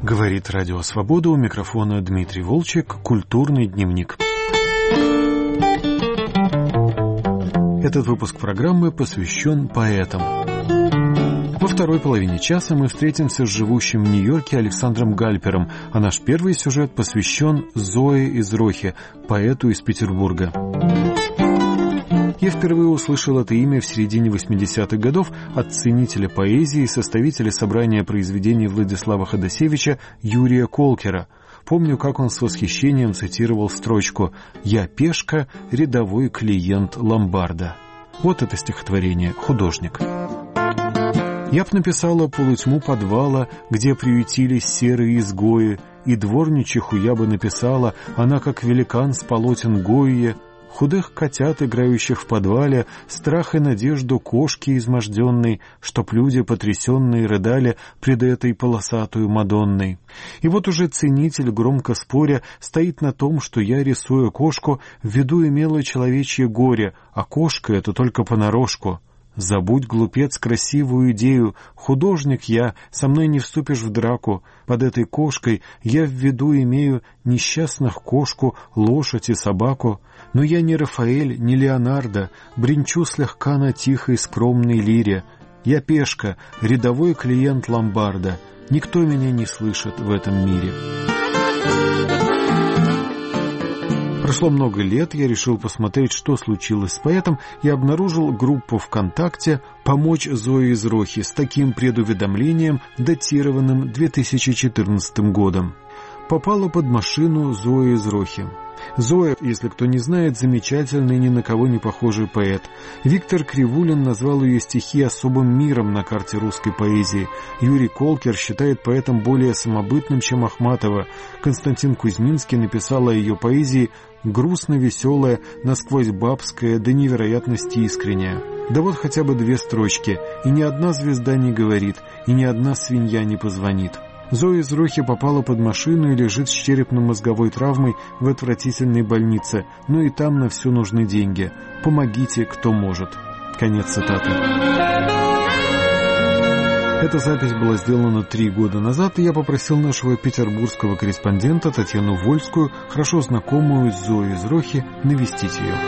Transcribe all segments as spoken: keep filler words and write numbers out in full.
Говорит Радио Свобода, у микрофона Дмитрий Волчек, «Культурный дневник». Этот выпуск программы посвящен поэтам. Во второй половине часа мы встретимся с живущим в Нью-Йорке Александром Гальпером, а наш первый сюжет посвящен Зое Изрохи, поэту из Петербурга. Я впервые услышал это имя в середине восьмидесятых годов от ценителя поэзии и составителя собрания произведений Владислава Ходосевича Юрия Колкера. Помню, как он с восхищением цитировал строчку «Я пешка, рядовой клиент ломбарда». Вот это стихотворение «Художник». Я б написала полутьму подвала, где приютились серые изгои, и дворничиху я бы написала, она как великан с полотен Гойе, худых котят, играющих в подвале, страх и надежду кошки изможденной, чтоб люди потрясенные рыдали пред этой полосатую Мадонной. И вот уже ценитель, громко споря, стоит на том, что я, рисуя кошку, в виду имела человечье горе, а кошка — это только понарошку. Забудь, глупец, красивую идею, художник я, со мной не вступишь в драку. Под этой кошкой я в виду имею несчастных кошку, лошадь и собаку. Но я не Рафаэль, не Леонардо, бренчу слегка на тихой скромной лире. Я пешка, рядовой клиент ломбарда, никто меня не слышит в этом мире. Прошло много лет, я решил посмотреть, что случилось с поэтом, и обнаружил группу ВКонтакте «Помочь Зое Изрохи» с таким предуведомлением, датированным две тысячи четырнадцатым годом. Попала под машину Зои Изрохи. Зоя, если кто не знает, замечательный, ни на кого не похожий поэт. Виктор Кривулин назвал ее стихи особым миром на карте русской поэзии. Юрий Колкер считает поэтом более самобытным, чем Ахматова. Константин Кузьминский написал о ее поэзии грустно-веселая, насквозь бабская, до невероятности искренняя. Да вот хотя бы две строчки, и ни одна звезда не говорит, и ни одна свинья не позвонит. Зоя Изрохи попала под машину и лежит с черепно-мозговой травмой в отвратительной больнице, но и там на все нужны деньги. Помогите, кто может. Конец цитаты. Эта запись была сделана три года назад, и я попросил нашего петербургского корреспондента Татьяну Вольскую, хорошо знакомую с Зоей Изрохи, навестить ее.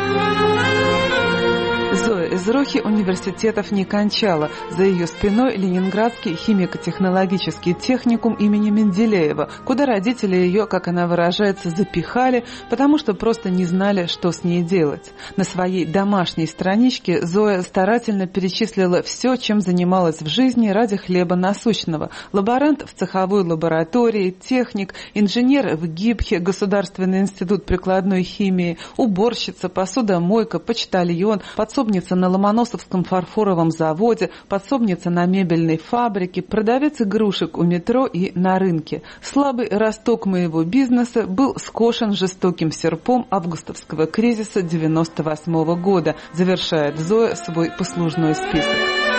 Зоя Изрохи университетов не кончала. За ее спиной Ленинградский химико-технологический техникум имени Менделеева, куда родители ее, как она выражается, запихали, потому что просто не знали, что с ней делать. На своей домашней страничке Зоя старательно перечислила все, чем занималась в жизни ради хлеба насущного. Лаборант в цеховой лаборатории, техник, инженер в ГИБХе, Государственный институт прикладной химии, уборщица, посудомойка, почтальон, подсобница на Ломоносовском фарфоровом заводе, подсобница на мебельной фабрике, продавец игрушек у метро и на рынке. Слабый росток моего бизнеса был скошен жестоким серпом августовского кризиса девяносто восьмого года, завершает Зоя свой послужной список.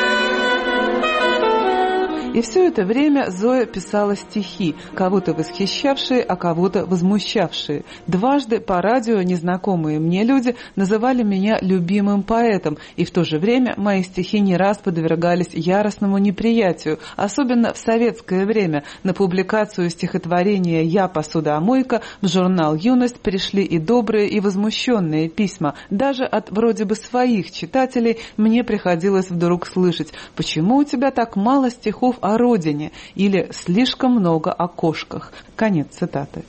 И все это время Зоя писала стихи, кого-то восхищавшие, а кого-то возмущавшие. Дважды по радио незнакомые мне люди называли меня любимым поэтом, и в то же время мои стихи не раз подвергались яростному неприятию, особенно в советское время. На публикацию стихотворения «Я посудомойка» в журнал «Юность» пришли и добрые, и возмущенные письма. Даже от вроде бы своих читателей мне приходилось вдруг слышать: «Почему у тебя так мало стихов о родине?» или «слишком много о кошках». Конец цитаты.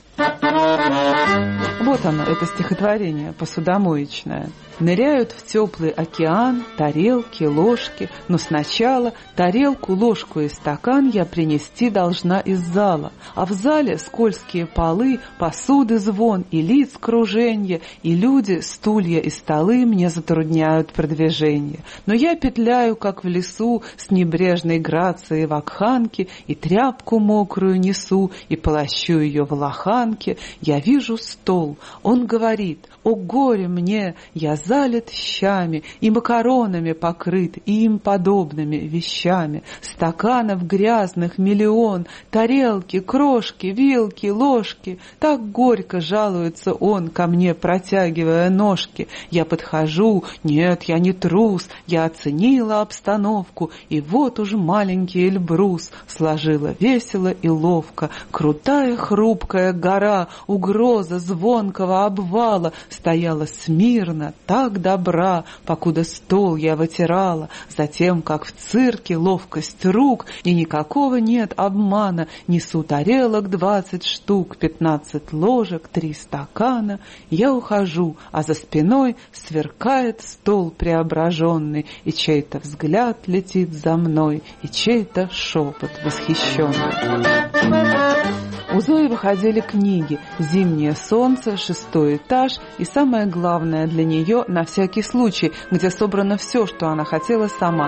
Вот оно, это стихотворение посудомоечное. Ныряют в теплый океан тарелки, ложки, но сначала тарелку, ложку и стакан я принести должна из зала. А в зале скользкие полы, посуды звон и лиц круженье, и люди, стулья и столы мне затрудняют продвижение. Но я петляю, как в лесу, с небрежной грацией вакханки, и тряпку мокрую несу, и полощу ее в лохане, стаканке я вижу стол. Он говорит: «О горе мне, я залит щами и макаронами покрыт и им подобными вещами. Стаканов грязных миллион, тарелки, крошки, вилки, ложки. Так горько жалуется он ко мне, протягивая ножки. Я подхожу, нет, я не трус, я оценила обстановку, и вот уж маленький Эльбрус сложила весело и ловко. Крутая хрупкая гора, угроза звонкого обвала, стояла смирно, так добра, покуда стол я вытирала. Затем, как в цирке, ловкость рук, и никакого нет обмана. Несу тарелок двадцать штук, пятнадцать ложек, три стакана. Я ухожу, а за спиной сверкает стол преображенный, и чей-то взгляд летит за мной, и чей-то шепот восхищенный. У Зои выходили книги «Зимнее солнце», «Шестой этаж» и, самое главное для нее, «На всякий случай», где собрано все, что она хотела сама.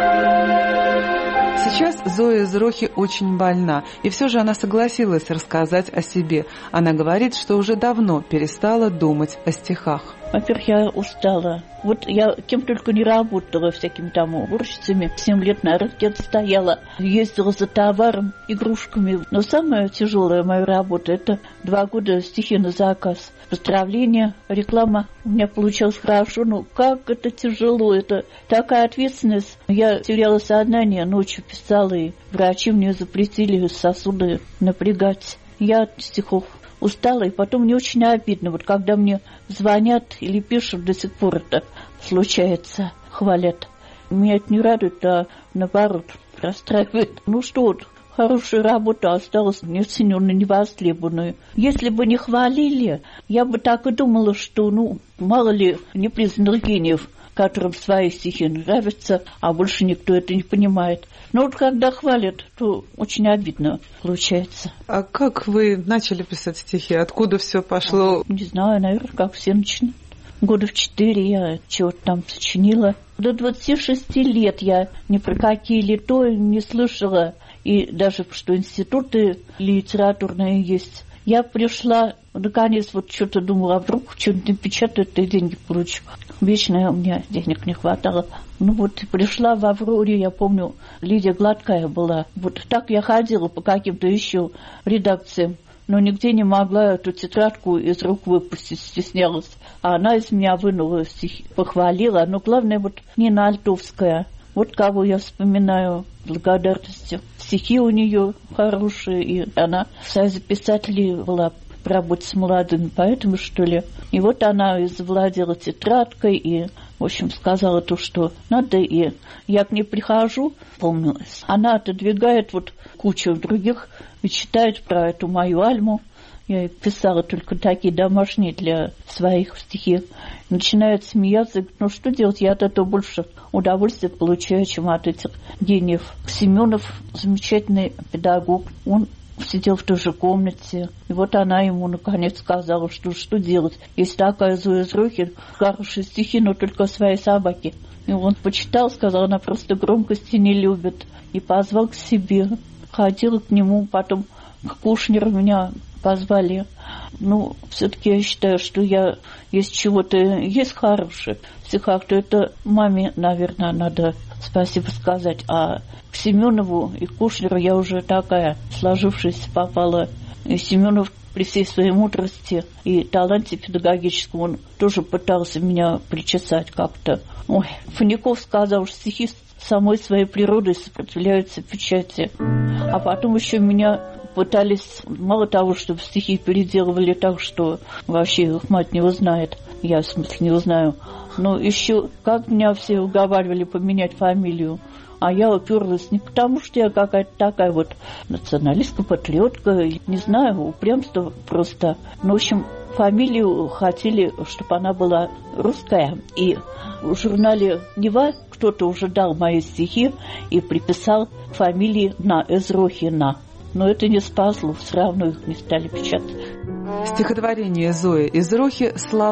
Сейчас Зоя из Рохи очень больна, и все же она согласилась рассказать о себе. Она говорит, что уже давно перестала думать о стихах. Во-первых, я устала. Вот я кем только не работала, всякими там уборщицами. Семь лет на рынке стояла, ездила за товаром, игрушками. Но самая тяжелая моя работа — это два года стихи на заказ. Поздравления, реклама. У меня получилось хорошо, но как это тяжело, это такая ответственность. Я теряла сознание, ночью писала, и врачи мне запретили сосуды напрягать. Я от стихов устала, и потом мне очень обидно, вот когда мне звонят или пишут, до сих пор это случается, хвалят. Меня это не радует, а наоборот расстраивает. Ну что вот, хорошая работа осталась неоцененной, невостребованной. Если бы не хвалили, я бы так и думала, что, ну, мало ли непризнанных гениев, которым свои стихи нравятся, а больше никто это не понимает. Но вот когда хвалят, то очень обидно получается. А как вы начали писать стихи? Откуда все пошло? Не знаю, наверное, как все начинают. Года в четыре я чего-то там сочинила. До двадцати шести лет я ни про какие лито не слышала. И даже что институты литературные есть. Я пришла, наконец, вот что-то думала, а вдруг что-нибудь напечатают и деньги получу. Вечно у меня денег не хватало. Ну вот пришла в «Авроре», я помню, Лидия Гладкая была. Вот так я ходила по каким-то еще редакциям, но нигде не могла эту тетрадку из рук выпустить, стеснялась. А она из меня вынула стихи, похвалила. Но главное, вот Нина Альтовская. Вот кого я вспоминаю благодарностью. Стихи у нее хорошие, и она в Союзе писателей была в работе с молодыми, поэтому, что ли. И вот она и завладела тетрадкой, и, в общем, сказала то, что надо, и я к ней прихожу, помнилась. Она отодвигает вот кучу других и читает про эту мою Альму. Я ей писала только такие домашние для своих стихи. Начинает смеяться, говорит, ну что делать, я от этого больше удовольствия получаю, чем от этих гениев. Семенов замечательный педагог, он сидел в той же комнате. И вот она ему наконец сказала, что что делать. Есть такая Зоя из Рохи, хорошие стихи, но только своей собаке. И он почитал, сказал, она просто громкости не любит. И позвал к себе. Ходила к нему, потом к Кушнеру меня позвали. Ну, все-таки я считаю, что я, если чего-то есть хорошее в стихах, то это маме, наверное, надо спасибо сказать. А к Семенову и Кушнеру я уже такая сложившаяся попала. И Семенов при всей своей мудрости и таланте педагогическом, он тоже пытался меня причесать как-то. Ой, Фоняков сказал, что стихи самой своей природой сопротивляются печати. А потом еще меня пытались, мало того, чтобы стихи переделывали так, что вообще их мать не узнает, я в смысле не узнаю, но еще как меня все уговаривали поменять фамилию. А я уперлась не потому, что я какая-то такая вот националистка, патриотка, не знаю, упрямство просто. Ну, в общем, фамилию хотели, чтобы она была русская. И в журнале «Нева» кто-то уже дал мои стихи и приписал фамилии на из Рохи на. Но это не спасло, все равно их не стали печатать. Стихотворение Зои из Рохи «Слова».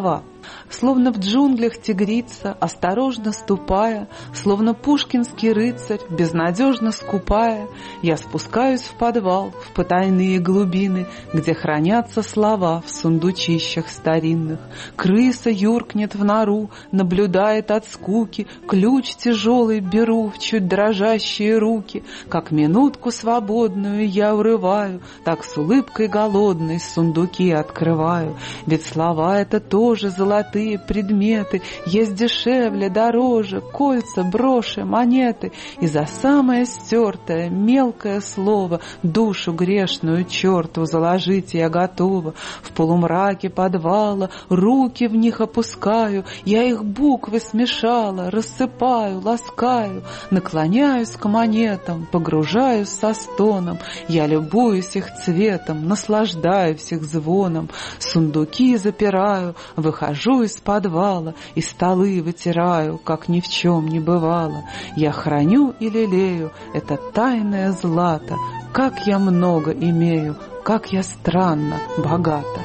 Словно в джунглях тигрица, осторожно ступая, словно пушкинский рыцарь, безнадежно скупая, я спускаюсь в подвал, в потайные глубины, где хранятся слова в сундучищах старинных. Крыса юркнет в нору, наблюдает от скуки, ключ тяжелый беру в чуть дрожащие руки. Как минутку свободную я урываю, так с улыбкой голодной сундуки открываю. Ведь слова — это тоже золотые предметы, есть дешевле, дороже, кольца, броши, монеты. И за самое стертое, мелкое слово душу грешную черту заложить я готова. В полумраке подвала руки в них опускаю, я их буквы смешала, рассыпаю, ласкаю, наклоняюсь к монетам, погружаюсь со стоном. Я любуюсь их цветом, наслаждаюсь их звоном. Сундуки запираю, выхожу из подвала и столы вытираю, как ни в чем не бывало. Я храню и лелею это тайное злато. Как я много имею, как я странно богата.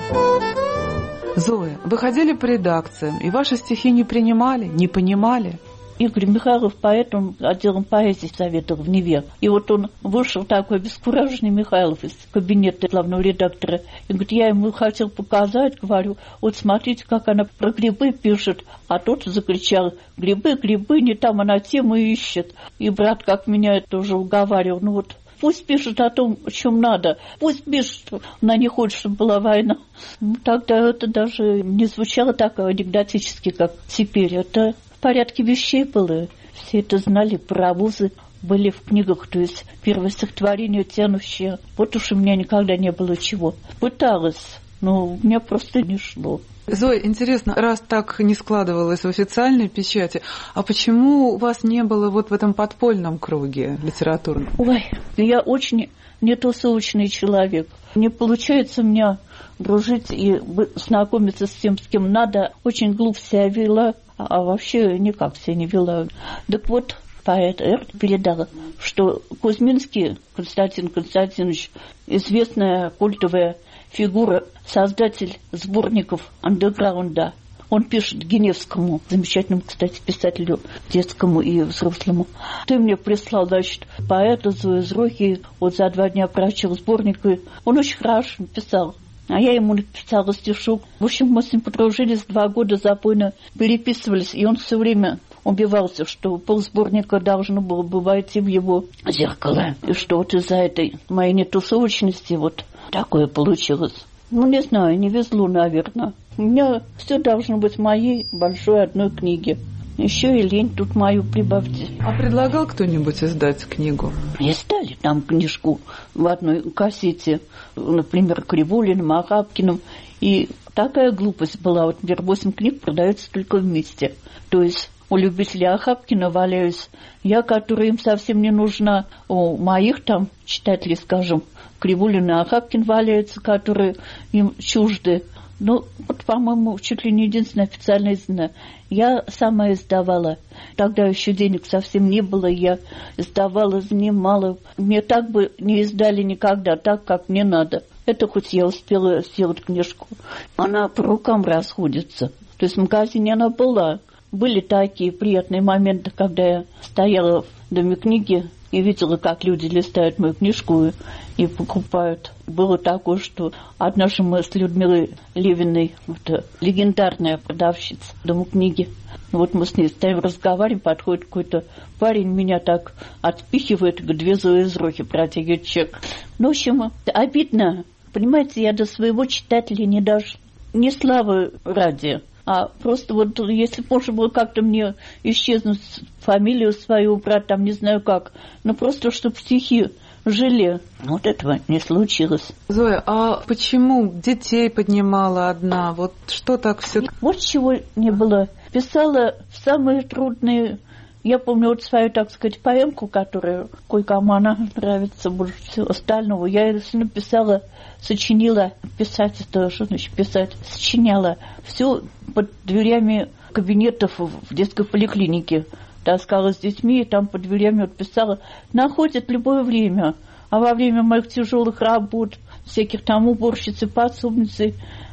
Зоя, вы ходили по редакциям, и ваши стихи не принимали, не понимали? Игорь Михайлов, поэт, он отделом поэзии совета в Неве. И вот он вышел такой бескураженный Михайлов из кабинета главного редактора. И говорит, я ему хотел показать, говорю, вот смотрите, как она про грибы пишет. А тот закричал, грибы, грибы, не там она тему ищет. И брат, как меня это уже уговаривал, ну вот пусть пишет о том, о чем надо. Пусть пишет, она не хочет, чтобы была война. Ну, тогда это даже не звучало так анекдотически, как теперь. Это в порядке вещей было. Все это знали, паровозы были в книгах, то есть первое стихотворение тянущее. Вот уж у меня никогда не было чего. Пыталась, но у меня просто не шло. Зоя, интересно, раз так не складывалось в официальной печати, а почему у вас не было вот в этом подпольном круге литературном? Ой, я очень нетусовочный человек. Не получается у меня дружить и знакомиться с тем, с кем надо. Очень глупо себя вела, а вообще никак себя не вела. Так вот, поэт Р. передал, что Кузьминский Константин Константинович, известная культовая фигура, создатель сборников андеграунда. Он пишет Геневскому, замечательному, кстати, писателю детскому и взрослому. Ты мне прислал, значит, поэта Зою Зрохи, вот за два дня прочел сборник, и он очень хорошо писал. А я ему написала стишок. В общем, мы с ним подружились, два года запойно переписывались, и он все время убивался, что полсборника должно было бы войти в его зеркало. И что вот из-за этой моей нетусовочности вот такое получилось. Ну, не знаю, не везло, наверное. У меня все должно быть в моей большой одной книге. Еще и лень тут мою прибавьте. А предлагал кто-нибудь издать книгу? Издали там книжку в одной кассете, например, Кривулиным, Ахапкиным. И такая глупость была. Вот, например, восемь книг продаются только вместе. То есть у любителей Ахапкина валяюсь я, которая им совсем не нужна. У моих там читателей, скажем, Кривулин и Ахапкин валяются, которые им чужды. Ну, вот, по-моему, чуть ли не единственное официально изданное. Я сама издавала. Тогда еще денег совсем не было. Я издавала, занимала. Мне так бы не издали никогда, так, как мне надо. Это хоть я успела сделать книжку. Она по рукам расходится. То есть в магазине она была. Были такие приятные моменты, когда я стояла в доме книги и видела, как люди листают мою книжку и покупают. Было такое, что однажды мы с Людмилой Левиной, это легендарная продавщица дома книги, вот мы с ней стоим, разговариваем, подходит какой-то парень, меня так отпихивает, говорит, две Зои Зрохи, протягивает чек. Ну, в общем, обидно. Понимаете, я до своего читателя не даже, не славы ради, а просто вот если можно было как-то мне исчезнуть, фамилию свою убрать, там не знаю как, но просто чтобы стихи жили. Вот этого не случилось. Зоя, а почему детей поднимала одна? Вот что так все? Вот чего не было. Писала в самые трудные... Я помню вот свою, так сказать, поэмку, которая кое-кому она нравится больше всего остального. Я ее написала, сочинила, писать это, что значит писать, сочиняла. Все под дверями кабинетов в детской поликлинике. Таскала с детьми, и там под дверями вот писала. Находят любое время. А во время моих тяжелых работ, всяких там уборщицы, подсобницы,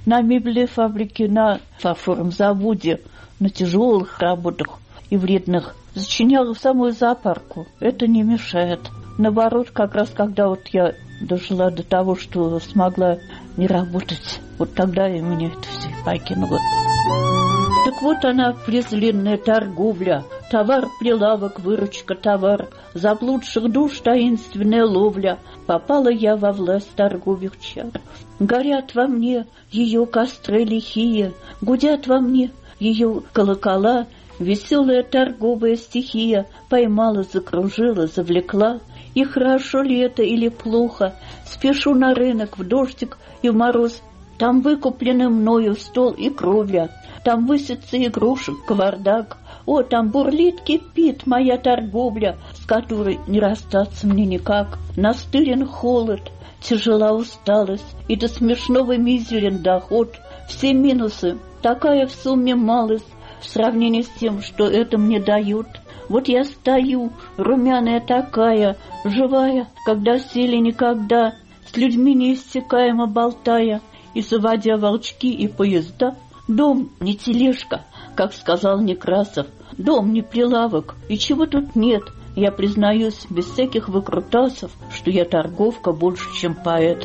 на мебельной фабрике, на фарфоровом заводе, на тяжелых работах и вредных. Сочиняла в самую зоопарку. Это не мешает. Наоборот, как раз когда вот я дожила до того, что смогла не работать, вот тогда и меня это все покинуло. Так вот она, презренная торговля, товар, прилавок, выручка, товар, заблудших душ таинственная ловля. Попала я во власть торговых чар. Горят во мне ее костры лихие, гудят во мне ее колокола. Веселая торговая стихия поймала, закружила, завлекла. И хорошо ли это или плохо? Спешу на рынок в дождик и в мороз. Там выкуплены мною стол и кровля. Там высится игрушек кавардак. О, там бурлит, кипит моя торговля, с которой не расстаться мне никак. Настырен холод, тяжела усталость, и до смешного мизерен доход. Все минусы, такая в сумме малость, в сравнении с тем, что это мне дают. Вот я стою, румяная такая, живая, когда сели никогда, с людьми неиссякаемо болтая и заводя волчки и поезда. Дом не тележка, как сказал Некрасов, дом не прилавок, и чего тут нет. Я признаюсь без всяких выкрутасов, что я торговка больше, чем поэт.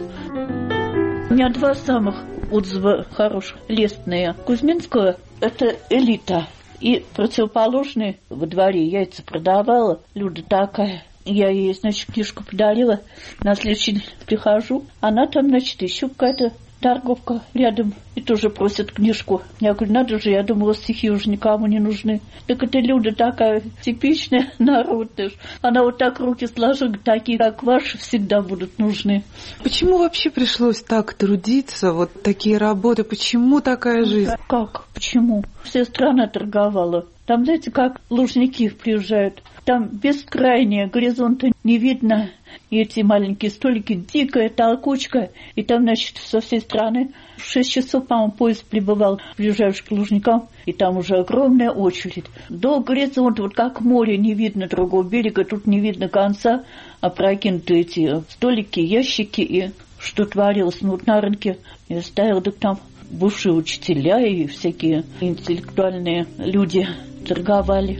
У меня два самых отзыва хороших, лестные. Кузьминского — это элита. И противоположный во дворе яйца продавала Люда такая. Я ей, значит, книжку подарила. На следующий день прихожу, она там, значит, еще какая-то торговка рядом и тоже просит книжку. Я говорю, надо же, я думала, стихи уже никому не нужны. Так это Люда такая типичная народная. Она вот так руки сложила, такие, как ваши, всегда будут нужны. Почему вообще пришлось так трудиться, вот такие работы? Почему такая жизнь? Как? Почему? Вся страна торговала. Там, знаете, как лужники приезжают. Там бескрайнее, горизонта не видно. И эти маленькие столики, дикая толкучка. И там, значит, со всей страны в шесть часов, по-моему, поезд прибывал, приезжаешь к Лужникам, и там уже огромная очередь. До горизонта, вот как море, не видно другого берега, тут не видно конца, а прокинуты эти столики, ящики, и что творилось. Ну, вот на рынке я стояла, так там бывшие учителя и всякие интеллектуальные люди торговали.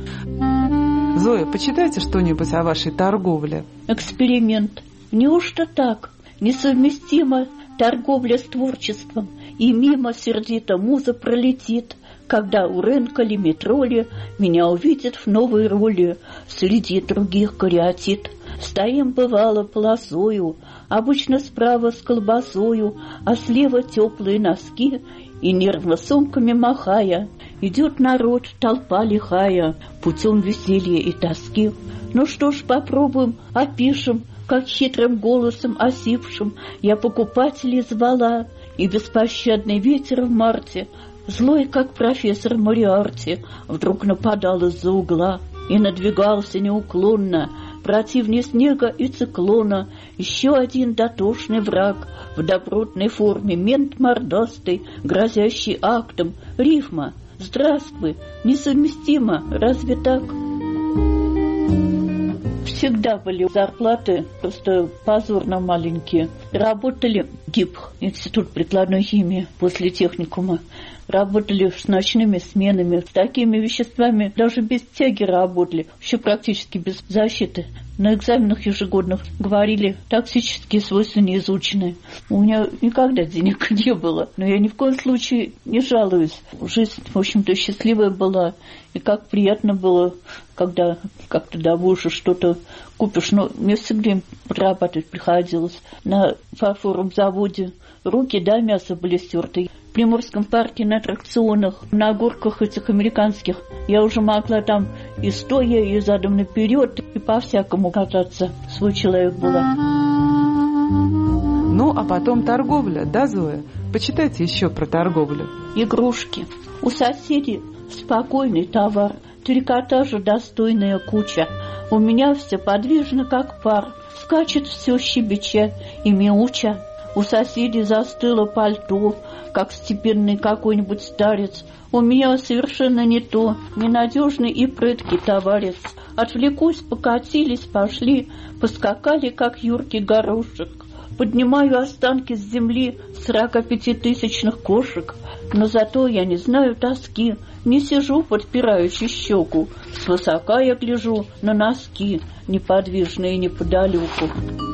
Зоя, почитайте что-нибудь о вашей торговле. Эксперимент. Неужто так? Несовместима торговля с творчеством, и мимо сердито муза пролетит, когда у рынка ли метро ли меня увидит в новой роли среди других кариатид. Стоим, бывало, полосою, обычно справа с колбасою, а слева теплые носки, и нервно сумками махая, идет народ, толпа лихая, путем веселья и тоски. Ну что ж, попробуем, опишем, как хитрым голосом осипшим я покупателей звала, и беспощадный ветер в марте, злой, как профессор Мориарти, вдруг нападал из-за угла и надвигался неуклонно, противнее снега и циклона, еще один дотошный враг в добротной форме, мент мордастый, грозящий актом, рифма. Здравствуй, несовместимо, разве так? Всегда были зарплаты просто позорно маленькие. Работали ГИП, Институт прикладной химии, после техникума. Работали с ночными сменами, с такими веществами, даже без тяги работали, еще практически без защиты. На экзаменах ежегодных говорили, токсические свойства не изучены. У меня никогда денег не было, но я ни в коем случае не жалуюсь. Жизнь, в общем-то, счастливая была, и как приятно было, когда как-то добудешь что-то купишь. Но мне всегда подрабатывать приходилось. На фарфоровом заводе руки, да, мясо были стерты. В Приморском парке на аттракционах, на горках этих американских я уже могла там и стоя, и задом наперед, и по-всякому кататься. Свой человек была. Ну, а потом торговля, да, Зоя? Почитайте еще про торговлю. Игрушки. У соседей спокойный товар, трикотажа достойная куча. У меня все подвижно, как пар, скачет все щебеча и мяуча. У соседей застыло пальто, как степенный какой-нибудь старец. У меня совершенно не то, ненадежный и прыткий товарищ. Отвлекусь, покатились, пошли, поскакали, как юркий горошек. поднимаю останки с земли сорокапятитысячных кошек, но зато я не знаю тоски, не сижу, подпирающий щеку, свысока я гляжу на носки, неподвижные неподалеку.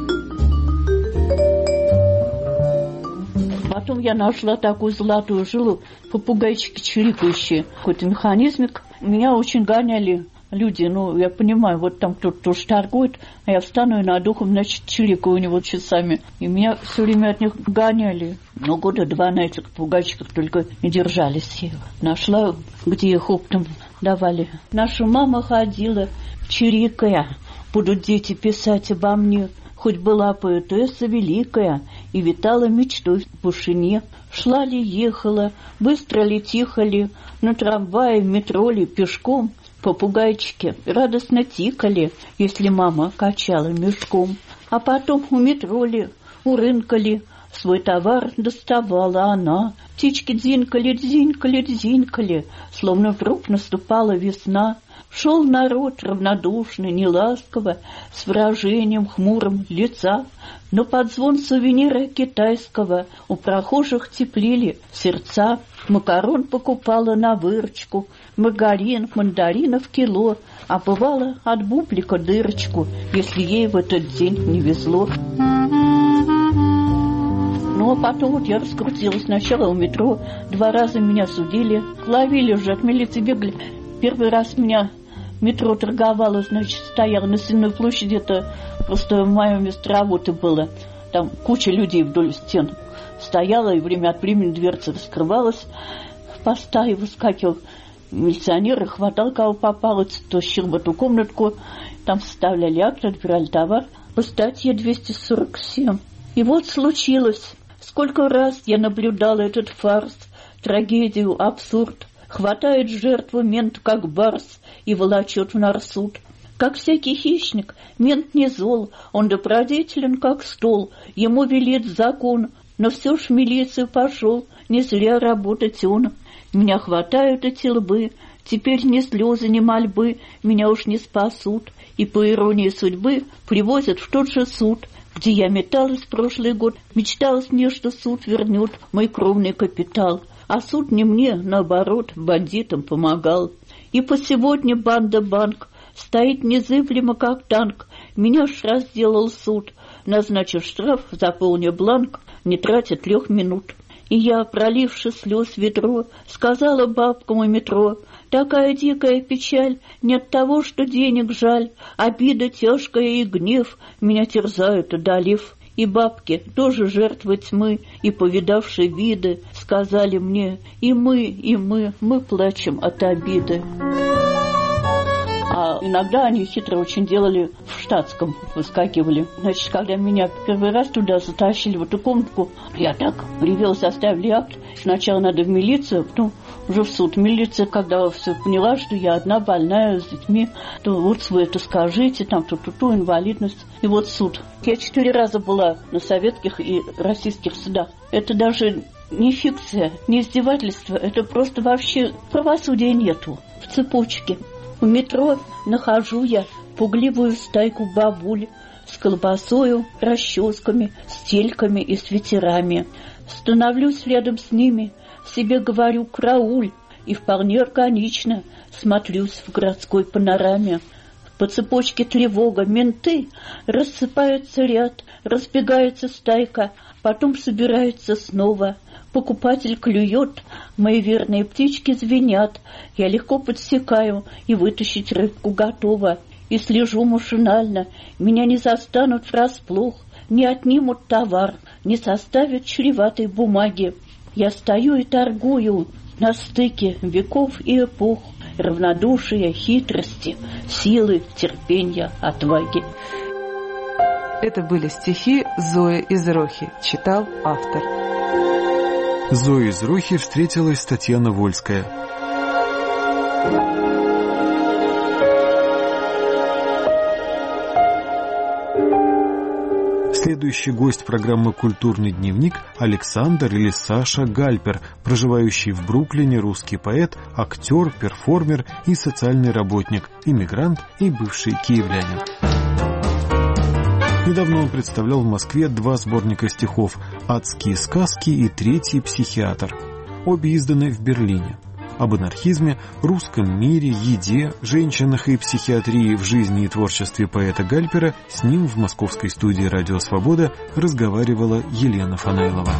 Потом я нашла такую золотую жилу, попугайчики чирикающие, какой-то механизмик. Меня очень гоняли люди, ну, я понимаю, вот там кто-то тоже торгует, а я встану и над ухом, значит, чирикаю у него часами. И меня все время от них гоняли. Но года два на этих попугайчиках только и держались. Я нашла, где их оптом давали. Наша мама ходила, чирикая, будут дети писать обо мне. Хоть была поэтесса великая и витала мечтой в вышине. Шла ли, ехала, быстро ли, тихо ли, на трамвае, метро ли, пешком. Попугайчики радостно тикали, если мама качала мешком. А потом у метро ли, у рынка ли, свой товар доставала она. Птички дзинкали, дзинкали, дзинкали, словно вдруг наступала весна. Шел народ равнодушный, неласково, с выражением хмурым лица, но под звон сувенира китайского у прохожих теплили сердца. Макарон покупала на выручку, маргарин, мандаринов кило, а бывало от бублика дырочку, если ей в этот день не везло. Ну, а потом вот я раскрутилась. Сначала у метро, два раза меня судили, ловили уже, от милиции бегали. Первый раз меня метро торговало, значит, стояла на Сенной площади, это просто мое место работы было. Там куча людей вдоль стен стояла, и время от времени дверца раскрывалась, поста и выскакивал милиционер, и хватал, кого попало, тащил в эту комнатку, там составляли акт, отбирали товар по статье двести сорок семь. И вот случилось. Сколько раз я наблюдала этот фарс, трагедию, абсурд. Хватает жертву мент, как барс, и волочет в нарсуд. Как всякий хищник, мент не зол, он добродетелен, как стол, ему велит закон, но все ж в милицию пошел, не зря работать он. Меня хватают эти лбы, теперь ни слезы, ни мольбы меня уж не спасут, и по иронии судьбы привозят в тот же суд, где я металась прошлый год, мечталось мне, что суд вернет мой кровный капитал. А суд не мне, наоборот, бандитам помогал. И по сегодня банда-банк стоит незыблемо, как танк. Меня ж разделал суд, назначив штраф, заполнив бланк, не тратя трех минут. И я, проливши слез ведро, сказала бабкам у метро: такая дикая печаль не от того, что денег жаль, обида тяжкая и гнев меня терзают, одолев. И бабки, тоже жертвы тьмы и повидавшие виды, сказали мне: и мы, и мы, мы плачем от обиды. А иногда они хитро очень делали, в штатском выскакивали. Значит, когда меня первый раз туда затащили, в эту комнатку, я так привелась, оставили акт. Сначала надо в милицию, потом уже в суд. Милиция, когда все поняла, что я одна больная с детьми, то вот вы это скажите, там ту-ту-ту, инвалидность. И вот суд. Я четыре раза была на советских и российских судах. Это даже не фикция, не издевательство, это просто вообще правосудия нету в цепочке. У метро нахожу я пугливую стайку бабуль с колбасою, расческами, стельками и свитерами. Становлюсь рядом с ними, себе говорю: карауль, и вполне органично смотрюсь в городской панораме. По цепочке тревога, менты, рассыпается ряд, разбегается стайка, потом собирается снова. Покупатель клюет, мои верные птички звенят. Я легко подсекаю, и вытащить рыбку готова. И слежу машинально, меня не застанут врасплох, не отнимут товар, не составят чреватой бумаги. Я стою и торгую на стыке веков и эпох, равнодушия, хитрости, силы, терпения, отваги. Это были стихи Зои из Рохи, читал автор. Зои из Рохи встретилась Татьяна Вольская. Следующий гость программы «Культурный дневник» — Александр или Саша Гальпер, проживающий в Бруклине русский поэт, актер, перформер и социальный работник, иммигрант и бывший киевлянин. Недавно он представлял в Москве два сборника стихов «Адские сказки» и «Третий психиатр». Обе изданы в Берлине. Об анархизме, русском мире, еде, женщинах и психиатрии в жизни и творчестве поэта Гальпера с ним в московской студии «Радио Свобода» разговаривала Елена Фанайлова.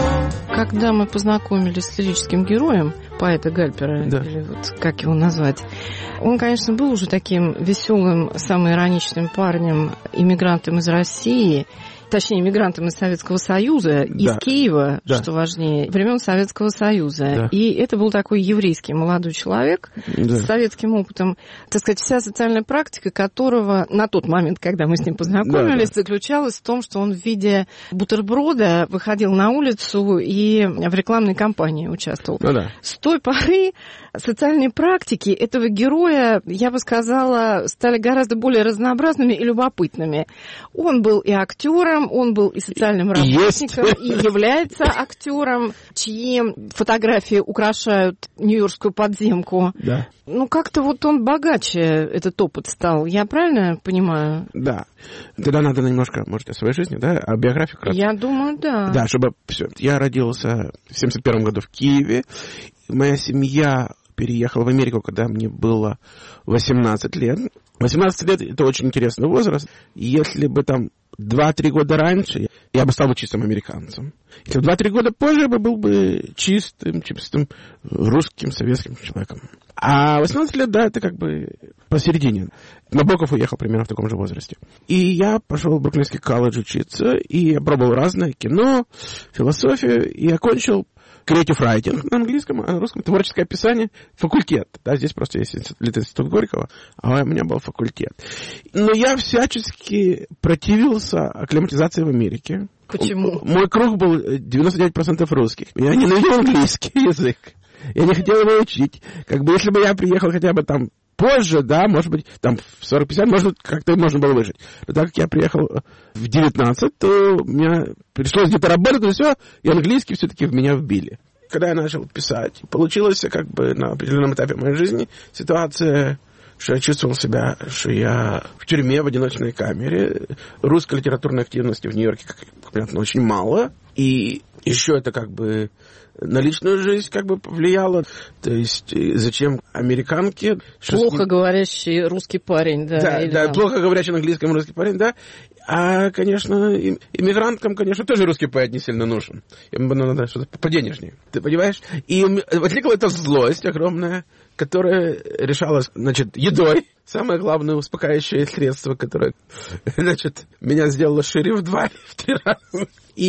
Когда мы познакомились с лирическим героем поэта Гальпера, да. или вот как его назвать, он, конечно, был уже таким веселым, самоироничным парнем, иммигрантом из России, точнее, иммигрантом из Советского Союза, да. из Киева, да. что важнее, времен Советского Союза. Да. И это был такой еврейский молодой человек да. с советским опытом. Так сказать, вся социальная практика которого на тот момент, когда мы с ним познакомились, да, да. заключалась в том, что он в виде бутерброда выходил на улицу и в рекламной кампании участвовал. Ну, да. С той поры социальные практики этого героя, я бы сказала, стали гораздо более разнообразными и любопытными. Он был и актером, он был и социальным работником, Есть. и является актером, чьи фотографии украшают нью-йоркскую подземку. Да. Ну, как-то вот он богаче этот опыт стал. Я правильно понимаю? Да. Тогда надо немножко, может, о своей жизни, да? О биографии кратко. Я думаю, да. Да, чтобы все. Я родился в семьдесят первом году в Киеве. Моя семья переехала в Америку, когда мне было восемнадцать лет. восемнадцать лет – это очень интересный возраст. Если бы там два-три года раньше, я бы стал бы чистым американцем. Если бы два-три года позже, я бы был бы чистым, чистым русским, советским человеком. А восемнадцать лет, да, это как бы посередине. Набоков уехал примерно в таком же возрасте. И я пошел в Бруклинский колледж учиться, и я пробовал разное кино, философию, и окончил creative writing на английском, а на русском творческое описание, факультет. Да, здесь просто есть институт Горького, а у меня был факультет. Но я всячески противился акклиматизации в Америке. Почему? Мой круг был девяносто девять процентов русских. Я ненавидел английский язык. Я не хотел его учить. Как бы если бы я приехал хотя бы там позже, да, может быть, там в сорок-пятьдесят, может быть, как-то можно было выжить. Но так как я приехал в девятнадцать, то мне пришлось где-то работать, и все, и английский все-таки в меня вбили. Когда я начал писать, получилось как бы на определенном этапе моей жизни ситуация, что я чувствовал себя, что я в тюрьме, в одиночной камере. Русской литературной активности в Нью-Йорке, как понятно, очень мало. И еще это как бы на личную жизнь как бы повлияло. То есть зачем американке... Плохо говорящий русский парень, да. Да, да, плохо говорящий на английском русский парень, да. А, конечно, иммигранткам, конечно, тоже русский поэт не сильно нужен. Им надо что-то поденежнее. Ты понимаешь? И возникла эта злость огромная, которая решалась, значит, едой. Самое главное успокаивающее средство, которое, значит, меня сделало шире в два, в три раза.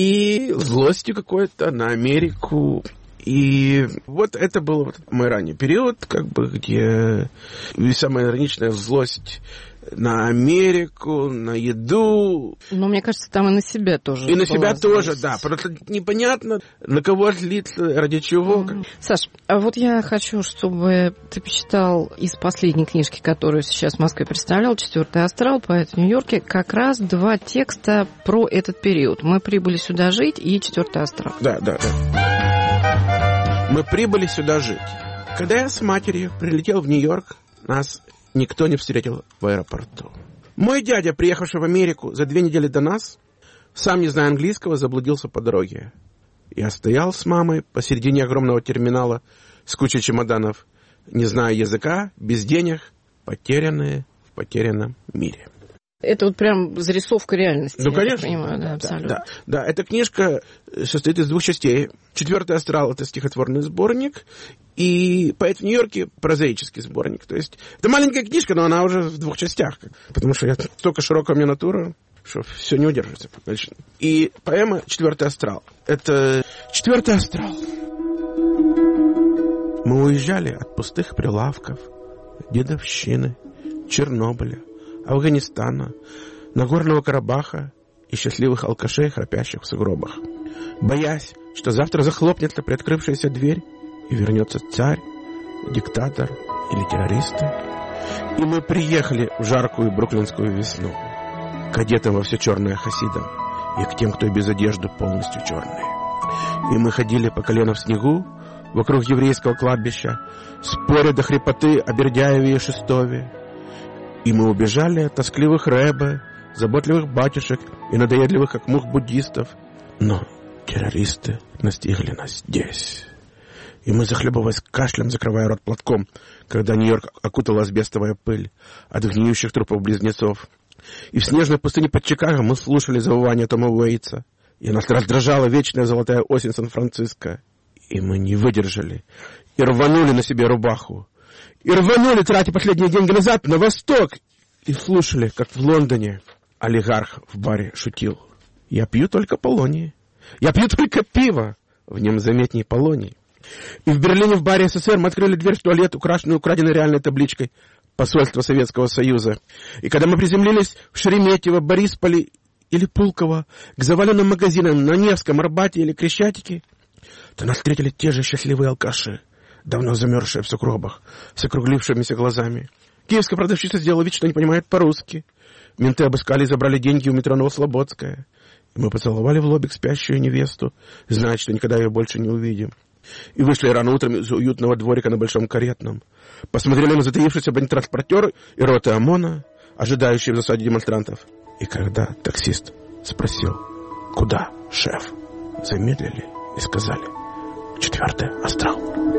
И злостью какой-то на Америку. И вот это был вот мой ранний период, как бы, где самая ироничная злость на Америку, на еду. Но мне кажется, там и на себя тоже. И на себя злость. Тоже, да. Просто непонятно, на кого злиться, ради чего. Mm-hmm. Саш, а вот я хочу, чтобы ты почитал из последней книжки, которую сейчас в Москве представлял, «Четвертый астрал», поэт в Нью-Йорке, как раз два текста про этот период. «Мы прибыли сюда жить» и «Четвертый астрал». Да, да, да. Мы прибыли сюда жить. Когда я с матерью прилетел в Нью-Йорк, нас никто не встретил в аэропорту. Мой дядя, приехавший в Америку за две недели до нас, сам не зная английского, заблудился по дороге. Я стоял с мамой посередине огромного терминала с кучей чемоданов, не зная языка, без денег, потерянные в потерянном мире. Это вот прям зарисовка реальности. Ну, конечно. Я понимаю, да, абсолютно. Да, да, эта книжка состоит из двух частей. «Четвертый астрал» — это стихотворный сборник, и «Поэт в Нью-Йорке» — прозаический сборник. То есть это маленькая книжка, но она уже в двух частях. Потому что я столько широкая у меня натура, что все не удержится. И поэма «Четвертый астрал». Это «Четвертый астрал». Мы уезжали от пустых прилавков, дедовщины, Чернобыля, Афганистана, Нагорного Карабаха и счастливых алкашей, храпящих в сугробах, боясь, что завтра захлопнется приоткрывшаяся дверь и вернется царь, диктатор или террористы. И мы приехали в жаркую бруклинскую весну, к одетым во все черное хасидам и к тем, кто без одежды полностью черные. И мы ходили по колено в снегу вокруг еврейского кладбища, споря до хрипоты о Бердяеве и Шестове. И мы убежали от тоскливых рэбе заботливых батюшек и надоедливых, как мух, буддистов. Но террористы настигли нас здесь. И мы, захлебываясь кашлем, закрывая рот платком, когда Нью-Йорк окутала асбестовая пыль от гниющих трупов близнецов. И в снежной пустыне под Чикаго мы слушали завывание Тома Уэйтса. И нас раздражала вечная золотая осень Сан-Франциско. И мы не выдержали. И рванули на себе рубаху. И рванули, тратя последние деньги назад, на восток. И слушали, как в Лондоне олигарх в баре шутил. Я пью только полоний. Я пью только пиво. В нем заметней полоний. И в Берлине в баре СССР мы открыли дверь в туалет, украшенную украденной реальной табличкой посольства Советского Союза. И когда мы приземлились в Шереметьево, Борисполе или Пулково, к заваленным магазинам на Невском, Арбате или Крещатике, то нас встретили те же счастливые алкаши, давно замерзшие в сугробах, с округлившимися глазами. Киевская продавщица сделала вид, что не понимает по-русски. Менты обыскали и забрали деньги у метро Новослободская. И мы поцеловали в лобик спящую невесту, зная, что никогда ее больше не увидим. И вышли рано утром из уютного дворика на Большом Каретном. Посмотрели на затаившийся бронетранспортер и роты ОМОНа, ожидающие в засаде демонстрантов. И когда таксист спросил, куда, шеф, замедлили и сказали, четвертый астрал.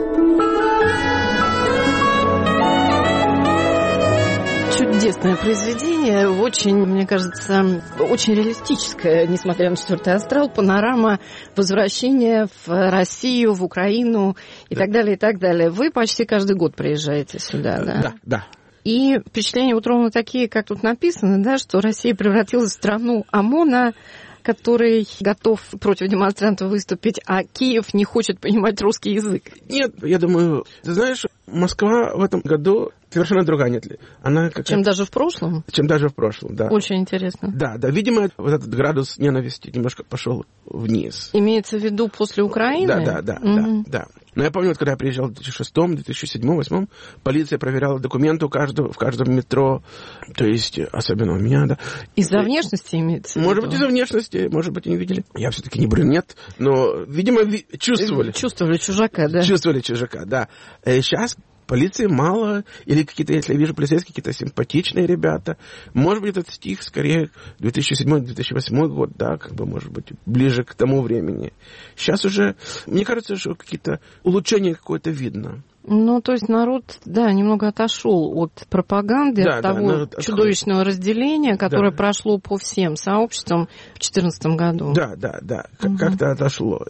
Чудесное произведение, очень, мне кажется, очень реалистическое, несмотря на четвертый астрал, панорама возвращения в Россию, в Украину и да. так далее, и так далее. Вы почти каждый год приезжаете сюда, да? Да, да. И впечатления вот ровно такие, как тут написано, да, что Россия превратилась в страну ОМОНа, который готов против демонстрантов выступить, а Киев не хочет понимать русский язык. Нет, я думаю, ты знаешь, Москва в этом году совершенно другая, нет ли? Она как Чем даже в прошлом? Чем даже в прошлом, да. Очень интересно. Да, да, видимо, вот этот градус ненависти немножко пошел вниз. Имеется в виду после Украины? Да, да, да, угу. да, да. Но я помню, вот, когда я приезжал в две тысячи шестом, две тысячи седьмом, две тысячи восьмом, полиция проверяла документы у каждого, в каждом метро, то есть, особенно у меня, да. Из-за и, внешности имеется в виду? Может быть, из-за внешности, может быть, и не видели. Я все-таки не брюнет, но, видимо, ви- чувствовали. Чувствовали чужака, да. Чувствовали чужака, да. Сейчас полиции мало, или какие-то, если я вижу полицейские, какие-то симпатичные ребята. Может быть, этот стих скорее две тысячи седьмой - две тысячи восьмой год, да, как бы, может быть, ближе к тому времени. Сейчас уже, мне кажется, что какие-то улучшения какое-то видно. Ну, то есть народ, да, немного отошел от пропаганды, да, от да, того чудовищного отходит. разделения, которое да. прошло по всем сообществам в две тысячи четырнадцатом году. Да, да, да, угу. как-то отошло.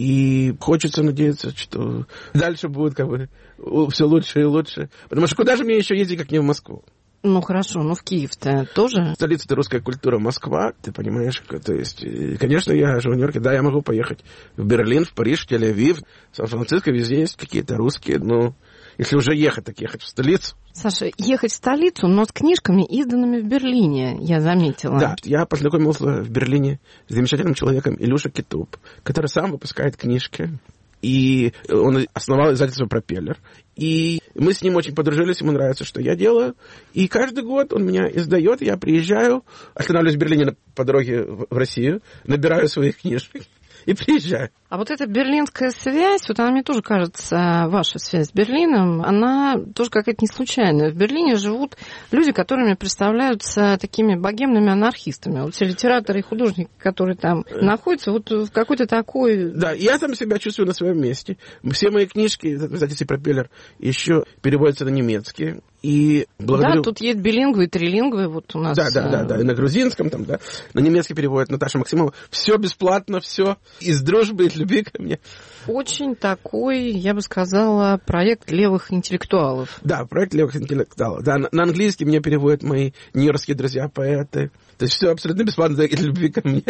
И хочется надеяться, что дальше будет как бы все лучше и лучше. Потому что куда же мне еще ездить, как не в Москву? Ну, хорошо, но в Киев-то тоже? Столица-то русская культура Москва, ты понимаешь, то есть, конечно, я живу в Нью-Йорке, да, я могу поехать в Берлин, в Париж, в Тель-Авив, в Сан-Франциско, везде есть какие-то русские, но если уже ехать, так ехать в столицу. Саша, ехать в столицу, но с книжками, изданными в Берлине, я заметила. Да, я познакомился в Берлине с замечательным человеком Илюша Китуп, который сам выпускает книжки. И он основал издательство «Пропеллер». И мы с ним очень подружились, ему нравится, что я делаю. И каждый год он меня издает, я приезжаю, останавливаюсь в Берлине по дороге в Россию, набираю своих книжек и приезжаю. А вот эта берлинская связь, вот она мне тоже кажется, ваша связь с Берлином, она тоже какая-то не случайная. В Берлине живут люди, которыми представляются такими богемными анархистами. Вот все литераторы и художники, которые там находятся, вот в какой-то такой... Да, я там себя чувствую на своем месте. Все мои книжки, кстати, «Пропеллер» еще переводятся на немецкий. И благодарю... Да, тут есть билингвы и трилингвы, вот у нас... Да, да, да, да, и на грузинском там, да, на немецкий переводит Наташа Максимова. Все бесплатно, все из дружбы, из любви ко мне. Очень такой, я бы сказала, проект левых интеллектуалов. Да, проект левых интеллектуалов. Да, на, на английский мне переводят мои нью-йоркские друзья-поэты. То есть все абсолютно бесплатно из любви ко мне.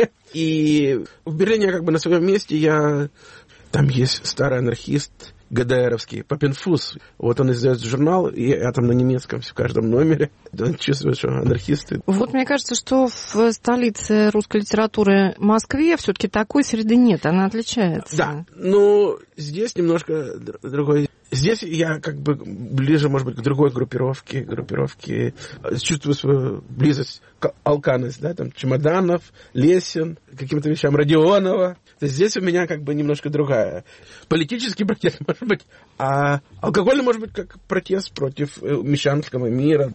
И в Берлине я как бы на своем месте, я... Там есть старый анархист ГДРовский, Папенфус. Вот он издает журнал, и я там на немецком в каждом номере. Он чувствует, что анархисты. Вот мне кажется, что в столице русской литературы Москве все-таки такой среды нет, она отличается. Да, но здесь немножко другой. Здесь я как бы ближе, может быть, к другой группировке, группировке, чувствую свою близость, алканность, да, там, Чемоданов, Лесин, каким-то вещам Родионова. То есть здесь у меня как бы немножко другая. Политический протест, может быть, а алкогольный, может быть, как протест против мещанского мира.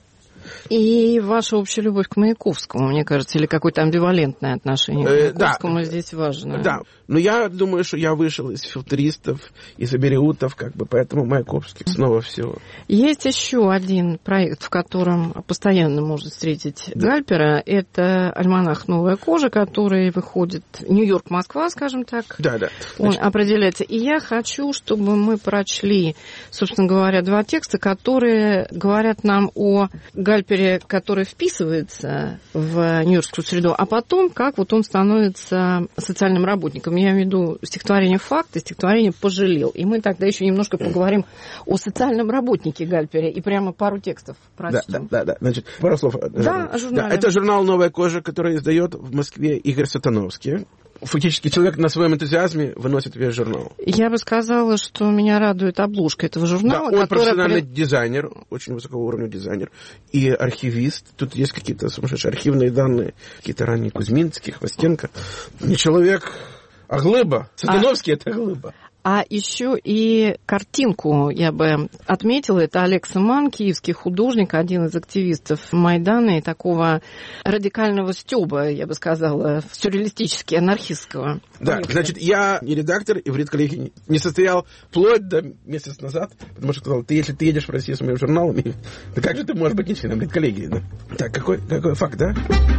И ваша общая любовь к Маяковскому, мне кажется, или какое-то амбивалентное отношение Э, к Маяковскому да. здесь важно. Да, но я думаю, что я вышел из филтеристов, из абериутов, как бы, поэтому Маяковский снова все. Есть еще один проект, в котором постоянно можно встретить да. Гальпера. Это альманах «Новая кожа», который выходит Нью-Йорк-Москва, скажем так. Да, да. Он Значит... определяется. И я хочу, чтобы мы прочли, собственно говоря, два текста, которые говорят нам о Гальпере, который вписывается в нью-йоркскую среду, а потом, как вот он становится социальным работником. Я имею в виду стихотворение «Факт» и стихотворение «Пожалел». И мы тогда еще немножко поговорим о социальном работнике Гальпере и прямо пару текстов прочтем. Да, да, да, да. Значит, пару слов. Да, о журнале. Да, это журнал «Новая кожа», который издает в Москве Игорь Сатановский. Фактически человек на своем энтузиазме выносит весь журнал. Я бы сказала, что меня радует обложка этого журнала. Да, он которая... профессиональный дизайнер, очень высокого уровня дизайнер, и архивист. Тут есть какие-то сумасшедшие архивные данные, какие-то ранние Кузьминский, Хвостенко. Не человек, а глыба. Сатановский а... это глыба. А еще и картинку я бы отметила. Это Олег Саман, киевский художник, один из активистов Майдана и такого радикального стёба, я бы сказала, сюрреалистически анархистского. Да, значит, я не редактор, и в редколлегии не состоял вплоть до месяц назад, потому что сказал, ты, если ты едешь в Россию с моим журналом, да как же ты можешь быть не членом редколлегии? Да? Так, какой, какой факт, да?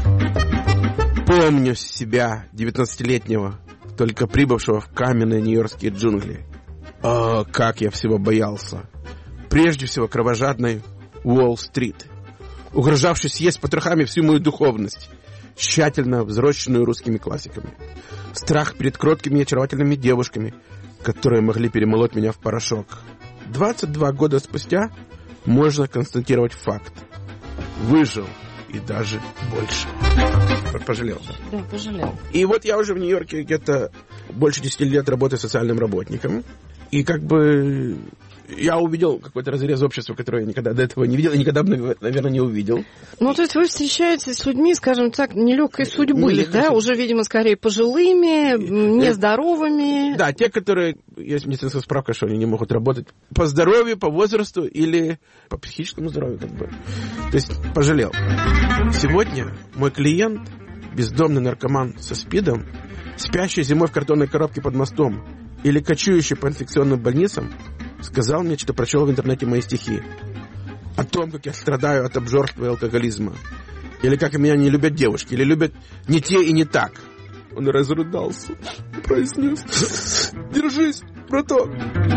Помню себя, девятнадцатилетнего, только прибывшего в каменные нью-йоркские джунгли. О, как я всего боялся. Прежде всего кровожадной Уолл-стрит, угрожавший съесть потрохами всю мою духовность, тщательно взросшенную русскими классиками. Страх перед кроткими и очаровательными девушками, которые могли перемолоть меня в порошок. двадцать два года спустя можно констатировать факт. Выжил. И даже больше. Пожалел. Да, пожалел. И вот я уже в Нью-Йорке где-то больше десяти лет работаю социальным работником. И как бы я увидел какой-то разрез общества, который я никогда до этого не видел и никогда, наверное, не увидел. Ну, то есть вы встречаетесь с людьми, скажем так, нелегкой судьбы, нелегкой да? судьбы. Уже, видимо, скорее пожилыми, нездоровыми. Да, те, которые... Есть медицинская справка, что они не могут работать по здоровью, по возрасту или по психическому здоровью, как бы. То есть пожалел. Сегодня мой клиент, бездомный наркоман со СПИДом, спящий зимой в картонной коробке под мостом или кочующий по инфекционным больницам, сказал мне, что прочел в интернете мои стихи о том, как я страдаю от обжорства и алкоголизма, или как меня не любят девушки, или любят не те и не так. Он разрыдался и произнес: «Держись, браток».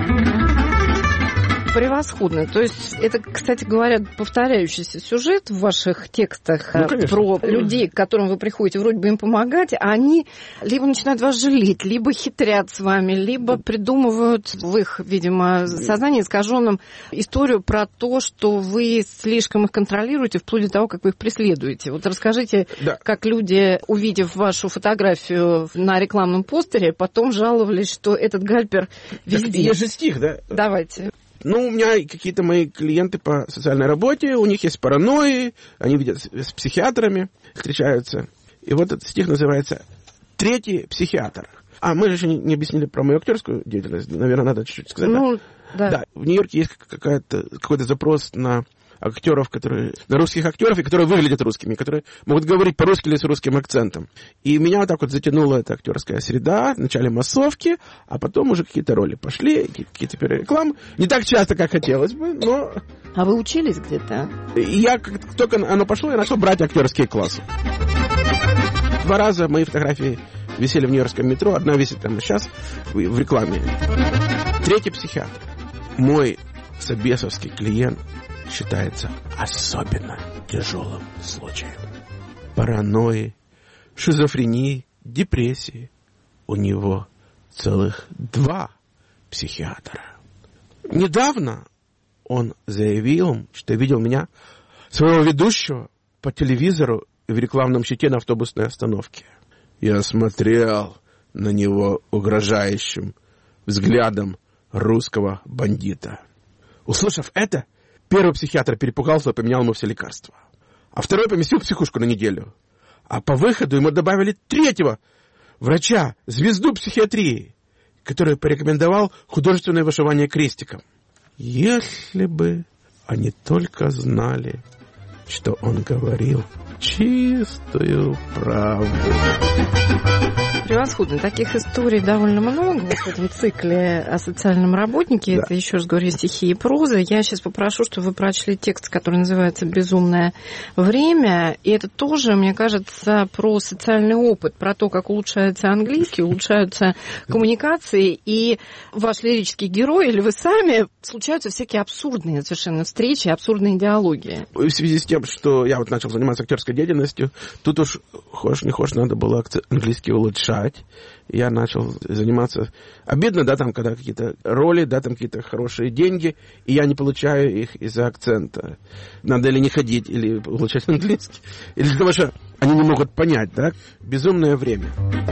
Превосходно. То есть это, кстати говоря, повторяющийся сюжет в ваших текстах, ну, про людей, к которым вы приходите вроде бы им помогать, а они либо начинают вас жалеть, либо хитрят с вами, либо придумывают в их, видимо, сознании искаженном историю про то, что вы слишком их контролируете, вплоть до того, как вы их преследуете. Вот расскажите, да. Как люди, увидев вашу фотографию на рекламном постере, потом жаловались, что этот Гальпер везде. Есть же стих, да? Давайте. Ну, у меня какие-то мои клиенты по социальной работе, у них есть паранойи, они видят с психиатрами, встречаются. И вот этот стих называется «Третий психиатр». А мы же еще не объяснили про мою актерскую деятельность, наверное, надо чуть-чуть сказать. Ну, да. Да, в Нью-Йорке есть какая-то, какой-то запрос на актеров, которые, на русских актеров, и которые выглядят русскими, которые могут говорить по-русски или с русским акцентом. И меня вот так вот затянула эта актерская среда, вначале массовки, а потом уже какие-то роли пошли, какие-то теперь рекламы. Не так часто, как хотелось бы, но... А вы учились где-то? И я, как только оно пошло, я начал брать актерские классы. Два раза мои фотографии висели в нью-йоркском метро, одна висит прямо сейчас в рекламе. Третий психиатр. Мой собесовский клиент считается особенно тяжелым случаем. Паранойи, шизофрении, депрессии. У него целых два психиатра. Недавно он заявил, что видел меня, своего ведущего, по телевизору и в рекламном щите на автобусной остановке. Я смотрел на него угрожающим взглядом русского бандита. Услышав это, первый психиатр перепугался и поменял ему все лекарства. А второй поместил в психушку на неделю. А по выходу ему добавили третьего врача, звезду психиатрии, который порекомендовал художественное вышивание крестиком. Если бы они только знали, что он говорил чистую правду. Превосходно. Таких историй довольно много вот в этом цикле о социальном работнике. Да. Это, еще раз говорю, стихи и проза. Я сейчас попрошу, чтобы вы прочли текст, который называется «Безумное время». И это тоже, мне кажется, про социальный опыт, про то, как улучшается английский, улучшаются коммуникации. И ваш лирический герой или вы сами, случаются всякие абсурдные совершенно встречи, абсурдные диалоги. В связи с тем, что я вот начал заниматься актерской деятельностью, тут уж, хочешь не хочешь, надо было английский улучшать. Я начал заниматься... Обидно, да, там, когда какие-то роли, да, там какие-то хорошие деньги, и я не получаю их из-за акцента. Надо или не ходить, или улучшать английский, или потому что они не могут понять, да. Безумное время.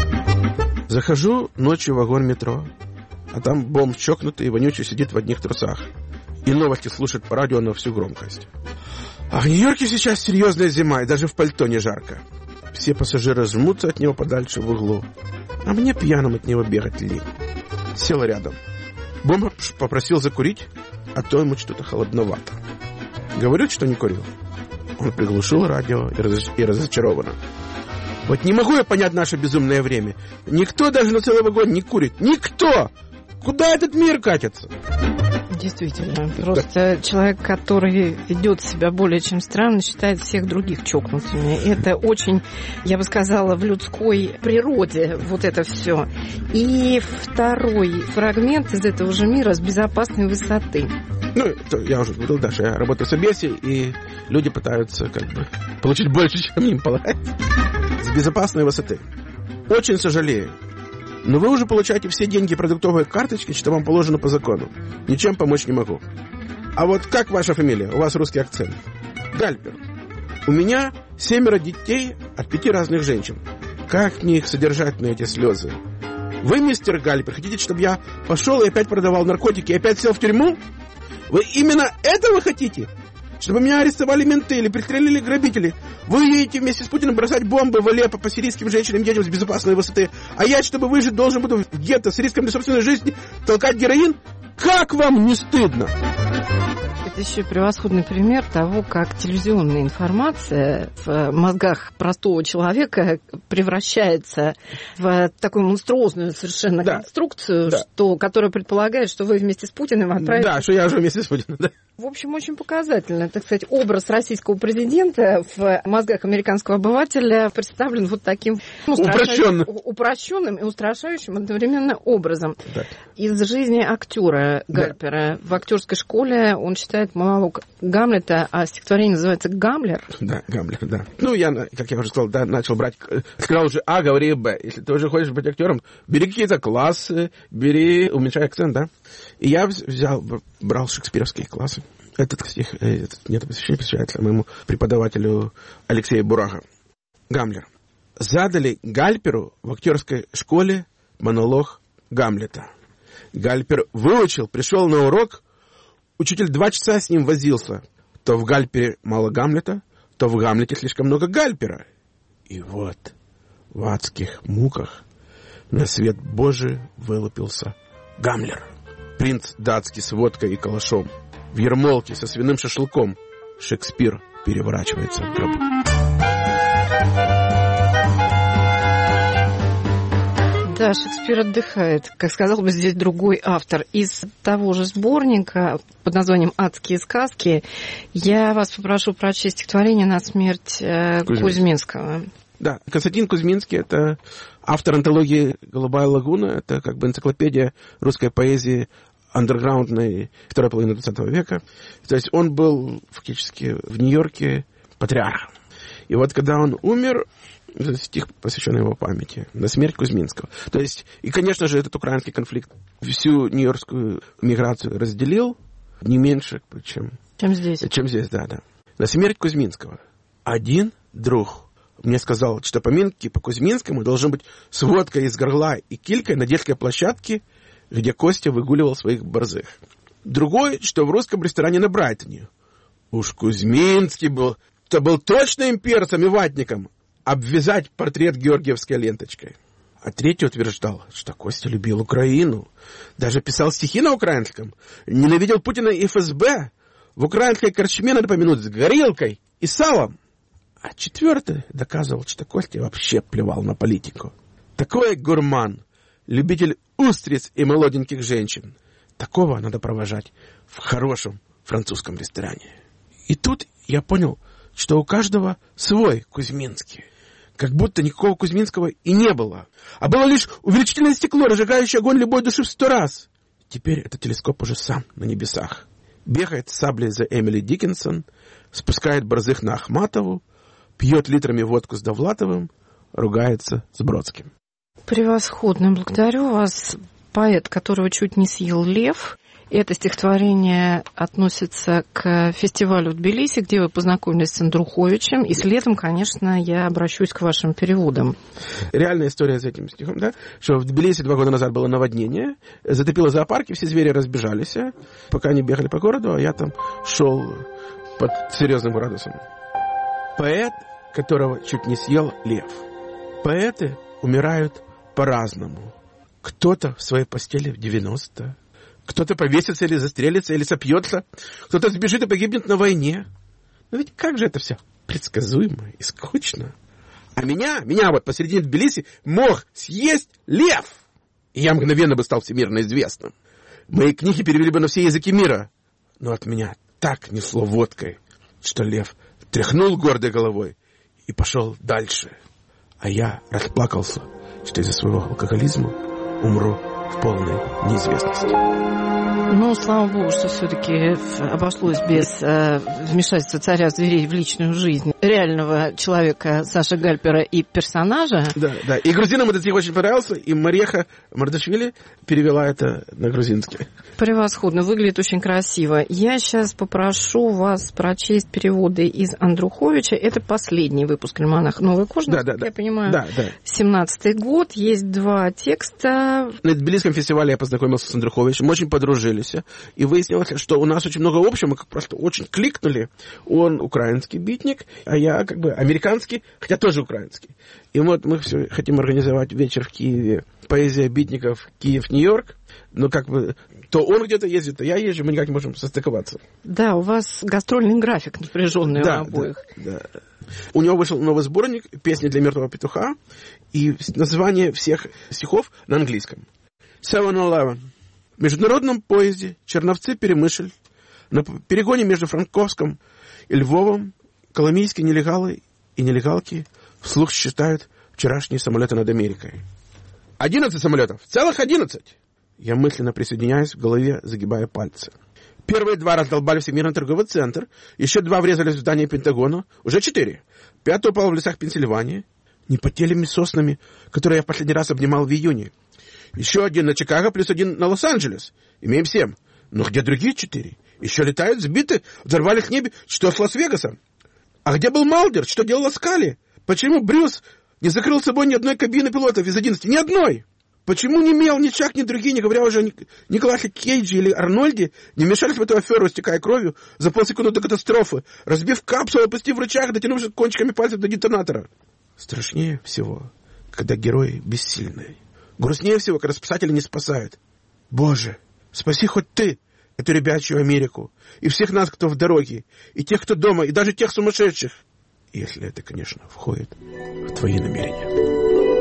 Захожу ночью в вагон метро, а там бомж чокнутый и вонючий сидит в одних трусах. И новости слушает по радио на всю громкость. А в Нью-Йорке сейчас серьезная зима, и даже в пальто не жарко. Все пассажиры жмутся от него подальше в углу. А мне пьяным от него бегать лень. Сел рядом. Бомж попросил закурить, а то ему что-то холодновато. Говорит, что не курил. Он приглушил радио и, раз... и разочарованно. Вот не могу я понять наше безумное время. Никто даже на целый вагон не курит. Никто! Куда этот мир катится? Действительно. Просто да. Человек, который ведет себя более чем странно, считает всех других чокнутыми. Это очень, я бы сказала, в людской природе вот это все. И второй фрагмент из этого же мира с безопасной высоты. Ну, это, я уже говорил, Даша, я работаю в собесе, и люди пытаются как бы получить больше, чем им полагается. С безопасной высоты. Очень сожалею. Но вы уже получаете все деньги продуктовой карточки, что вам положено по закону. Ничем помочь не могу. А вот как ваша фамилия? У вас русский акцент. Гальпер. У меня семеро детей от пяти разных женщин. Как мне их содержать на эти слезы? Вы, мистер Гальпер, хотите, чтобы я пошел и опять продавал наркотики и опять сел в тюрьму? Вы именно этого хотите? Чтобы меня арестовали менты или пристрелили грабители? Вы едете вместе с Путиным бросать бомбы в Алеппо по сирийским женщинам и детям с безопасной высоты, а я, чтобы выжить, должен буду в гетто с риском для собственной жизни толкать героин? Как вам не стыдно? Это еще превосходный пример того, как телевизионная информация в мозгах простого человека превращается в такую монструозную совершенно да. конструкцию, да. Что, которая предполагает, что вы вместе с Путиным отправитесь... Да, что я уже вместе с Путиным, да. В общем, очень показательно. Так сказать, образ российского президента в мозгах американского обывателя представлен вот таким упрощенным, упрощенным и устрашающим одновременно образом. Да. Из жизни актера Гальпера. Да. В актерской школе он читает монолог Гамлета, а стихотворение называется «Гамлер». Да, Гамлер, да. Ну, я, как я уже сказал, да, начал брать... Сказал уже А, говори Б. Если ты уже хочешь быть актером, бери какие-то классы, бери... Уменьшай акцент, да. И я взял, брал шекспировские классы. Этот стих, этот, нет, посвящение посвящается моему преподавателю Алексею Бурага. Гамлер. Задали Гальперу в актерской школе монолог Гамлета. Гальпер выучил, пришел на урок, учитель два часа с ним возился. То в Гальпере мало Гамлета, то в Гамлете слишком много Гальпера. И вот в адских муках на свет Божий вылупился Гамлер. Принц датский с водкой и калашом. В ермолке со свиным шашлыком Шекспир переворачивается в гробу. Да, Шекспир отдыхает, как сказал бы здесь другой автор. Из того же сборника под названием «Адские сказки» я вас попрошу прочесть стихотворение «На смерть» Кузьминского. Кузьминского. Да, Константин Кузьминский – это автор антологии «Голубая лагуна», это как бы энциклопедия русской поэзии андерграундной второй половины двадцатого века. То есть он был фактически в Нью-Йорке патриархом. И вот когда он умер, стих посвящен его памяти, «На смерть Кузьминского». То есть, и, конечно же, этот украинский конфликт всю нью-йоркскую миграцию разделил не меньше, чем... Чем здесь. Чем здесь, да, да. «На смерть Кузьминского. Один друг мне сказал, что поминки по Кузьминскому должны быть с водкой из горла и килькой на детской площадке, где Костя выгуливал своих борзых. Другой, что в русском ресторане на Брайтоне. Уж Кузьминский был, то был точно имперцем и ватником, обвязать портрет георгиевской ленточкой. А третий утверждал, что Костя любил Украину, даже писал стихи на украинском, ненавидел Путина и эф эс бэ, В украинской корчме надо помянуть с горилкой и салом. А четвертый доказывал, что Костя вообще плевал на политику. Такой гурман, любитель устриц и молоденьких женщин. Такого надо провожать в хорошем французском ресторане. И тут я понял, что у каждого свой Кузьминский. Как будто никакого Кузьминского и не было. А было лишь увеличительное стекло, разжигающее огонь любой души в сто раз. Теперь этот телескоп уже сам на небесах. Бегает с саблей за Эмили Диккенсон, спускает борзых на Ахматову, пьет литрами водку с Довлатовым, ругается с Бродским. Превосходно. Благодарю вас. Поэт, которого чуть не съел лев. Это стихотворение относится к фестивалю в Тбилиси, где вы познакомились с Андруховичем. И следом, конечно, я обращусь к вашим переводам. Реальная история с этим стихом, да? Что в Тбилиси два года назад было наводнение, затопило зоопарки, все звери разбежались, пока они бегали по городу, а я там шел под серьезным градусом. Поэт, которого чуть не съел лев. Поэты умирают по-разному. Кто-то в своей постели в девяносто, кто-то повесится или застрелится, или сопьется, кто-то сбежит и погибнет на войне. Но ведь как же это все предсказуемо и скучно. А меня, меня вот посередине Тбилиси мог съесть лев. И я мгновенно бы стал всемирно известным. Мои книги перевели бы на все языки мира. Но от меня так несло водкой, что лев тряхнул гордой головой и пошел дальше. А я расплакался, что из-за своего алкоголизма умру в полной неизвестности. Ну, слава богу, что все-таки обошлось без э, вмешательства царя зверей в личную жизнь реального человека Саши Гальпера и персонажа. Да, да. И грузинам этот стих очень понравился, и Мареха Мардашвили перевела это на грузинский. Превосходно, выглядит очень красиво. Я сейчас попрошу вас прочесть переводы из Андруховича. Это последний выпуск альманаха «Новая кожа», да, да, да. я понимаю. Да, да. семнадцатый год, есть два текста. На Тбилисском фестивале я познакомился с Андруховичем, очень подружились. И выяснилось, что у нас очень много общего, мы просто очень кликнули. Он украинский битник, а я как бы американский, хотя тоже украинский. И вот мы все хотим организовать вечер в Киеве. Поэзия битников Киев-Нью-Йорк. Но как бы то он где-то ездит, то я езжу, мы никак не можем состыковаться. Да, у вас гастрольный график напряженный да, у обоих. Да, да. У него вышел новый сборник «Песни для мертвого петуха», и название всех стихов на английском. Seven Eleven. В международном поезде Черновцы-Перемышль на перегоне между Франковском и Львовом коломийские нелегалы и нелегалки вслух считают вчерашние самолеты над Америкой. Одиннадцать самолетов! Целых одиннадцать! Я мысленно присоединяюсь, в голове загибая пальцы. Первые два раздолбали Всемирный торговый центр, еще два врезались в здание Пентагона, уже четыре. Пятый упал в лесах Пенсильвании, не под телями соснами, которые я в последний раз обнимал в июне. Еще один на Чикаго, плюс один на Лос-Анджелес. Имеем семь. Но где другие четыре? Еще летают, сбиты, взорвались в небе. Что с Лас-Вегасом? А где был Малдер? Что делала Скали? Почему Брюс не закрыл с собой ни одной кабины пилотов из одиннадцати? Ни одной! Почему ни Мел, ни Чак, ни другие, не говоря уже о Николасе Кейджи или Арнольде, не вмешались в эту аферу, стекая кровью за полсекунды до катастрофы, разбив капсулу, опустив рычаг, дотянувшись кончиками пальцев до детонатора? Страшнее всего, когда герои бессильны. Грустнее всего, когда спасатели не спасают. Боже, спаси хоть ты эту ребячью Америку, и всех нас, кто в дороге, и тех, кто дома, и даже тех сумасшедших. Если это, конечно, входит в твои намерения.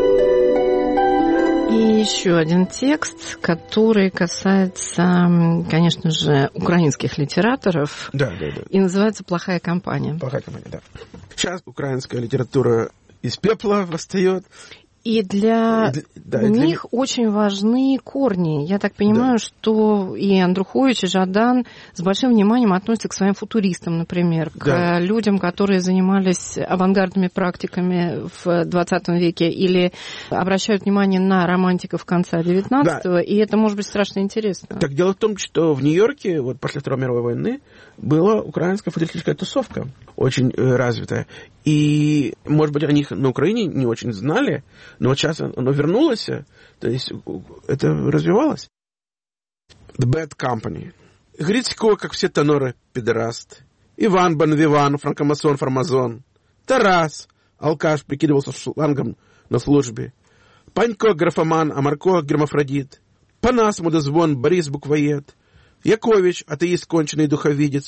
И еще один текст, который касается, конечно же, украинских литераторов. Да, да, да. И называется «Плохая компания». Плохая компания, да. Сейчас украинская литература из пепла восстает. И для да, них для... очень важны корни. Я так понимаю, да. что и Андрухович, и Жадан с большим вниманием относятся к своим футуристам, например, к да. людям, которые занимались авангардными практиками в двадцатом веке, или обращают внимание на романтиков конца девятнадцатого, да. и это может быть страшно интересно. Так дело в том, что в Нью-Йорке вот после Второй мировой войны была украинская футуристическая тусовка, очень э, развитая. И, может быть, о них на Украине не очень знали, но вот сейчас оно вернулось, то есть это развивалось. The Bad Company. Грицько, как все теноры, педераст. Иван Бонвиван, франкомасон, формазон. Тарас, алкаш, прикидывался шлангом на службе. Панько, графоман, а Марко, гермафродит. Панас, мудозвон, Борис, буквоед. Якович, атеист, конченый духовидец.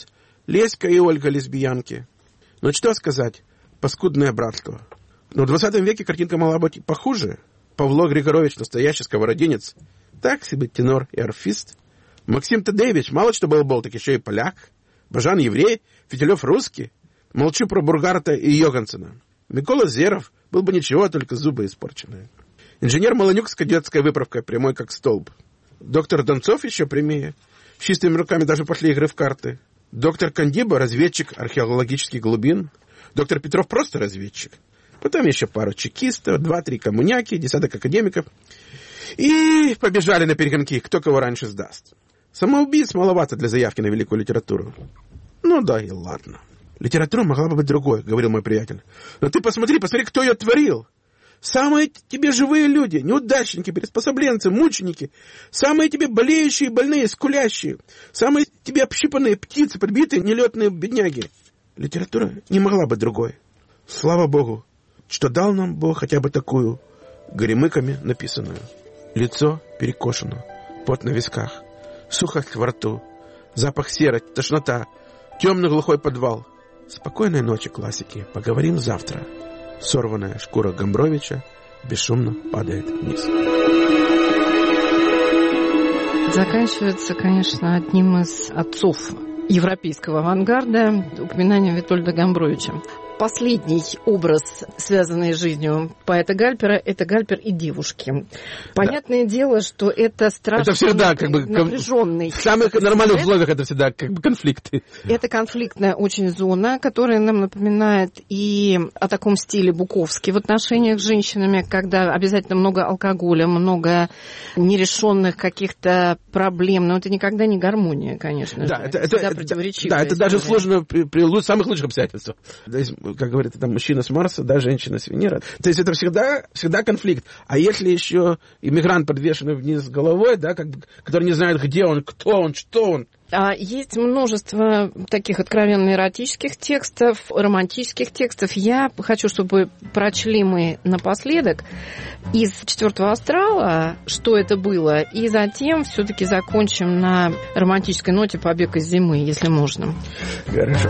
Леська и Ольга лесбиянки. Но что сказать, паскудное братство. Но в двадцатом веке картинка могла быть похуже. Павло Григорович настоящий сковородинец. Так себе тенор и арфист. Максим Тадеевич мало что балбол, так еще и поляк. Бажан еврей, Фитилев русский. Молчу про Бургарта и Йогансена. Микола Зеров был бы ничего, только зубы испорченные. Инженер Маланюк с кадетской выправкой, прямой как столб. Доктор Донцов еще прямее. С чистыми руками даже после игры в карты. Доктор Кандиба — разведчик археологических глубин. Доктор Петров — просто разведчик. Потом еще пару чекистов, два-три коммуняки, десяток академиков. И побежали на перегонки, кто кого раньше сдаст. Самоубийц маловато для заявки на великую литературу. Ну да и ладно. Литература могла бы быть другой, говорил мой приятель. Но ты посмотри, посмотри, кто ее творил. Самые тебе живые люди, неудачники, приспособленцы, мученики. Самые тебе болеющие, больные, скулящие. Самые тебе общипанные птицы, подбитые, нелетные бедняги. Литература не могла быть другой. Слава Богу, что дал нам Бог хотя бы такую, горемыками написанную. Лицо перекошено, пот на висках, сухость во рту, запах серы, тошнота, темный глухой подвал. Спокойной ночи, классики, поговорим завтра. Сорванная шкура Гомбровича бесшумно падает вниз. Заканчивается, конечно, одним из отцов европейского авангарда упоминанием Витольда Гомбровича. Последний образ, связанный с жизнью поэта Гальпера, это Гальпер и девушки. Понятное да. дело, что это страшно это всегда, как бы, напряженный. В самых нормальных условиях это всегда как бы конфликты. Это конфликтная очень зона, которая нам напоминает и о таком стиле Буковский в отношениях с женщинами, когда обязательно много алкоголя, много нерешенных каких-то проблем. Но это никогда не гармония, конечно да, же. Это, это, это, да, это даже сложно при, при самых лучших обстоятельствах. Как говорят, это мужчина с Марса, да, женщина с Венеры. То есть это всегда, всегда конфликт. А если еще иммигрант, подвешенный вниз головой, да, как бы, который не знает, где он, кто он, что он. А есть множество таких откровенно эротических текстов, романтических текстов. Я хочу, чтобы прочли мы напоследок из четвертого астрала, что это было, и затем все-таки закончим на романтической ноте «Побег из зимы», если можно. Хорошо.